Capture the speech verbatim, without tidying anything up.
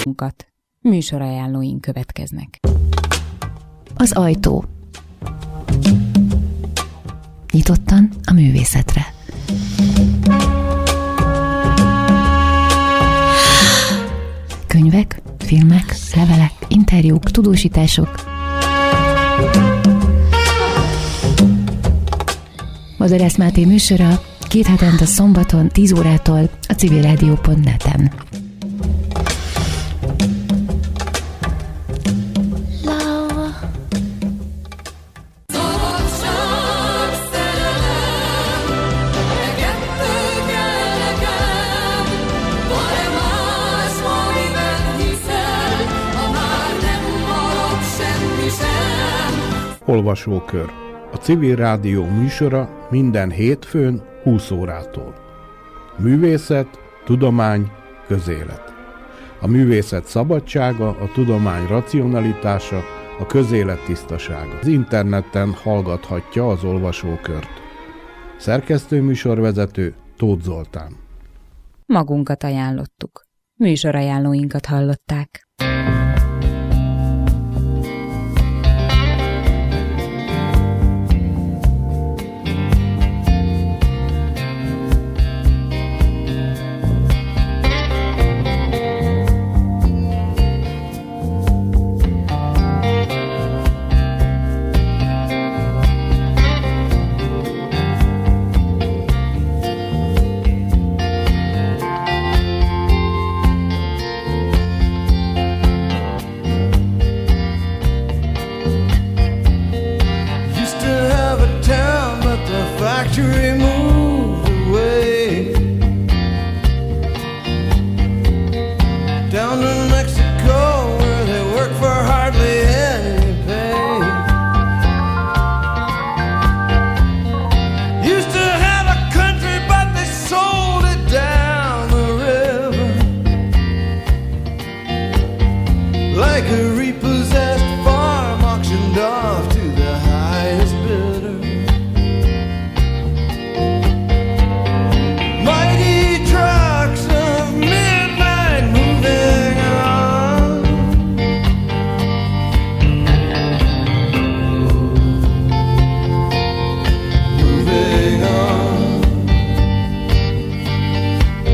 Magunkat. Műsorajánlóink következnek. Az ajtó. Nyitottan a művészetre. Könyvek, filmek, levelek, interjúk, tudósítások. Madarász Máté műsora két hetente szombaton tíz órától a civilrádió pont net-en. Olvasókör. A Civil Rádió műsora minden hétfőn húsz órától. Művészet, tudomány, közélet. A művészet szabadsága, a tudomány racionalitása, a közélet tisztasága. Az interneten hallgathatja az olvasókört. Szerkesztőműsorvezető Tóth Zoltán. Magunkat ajánlottuk. Műsorajánlóinkat hallották.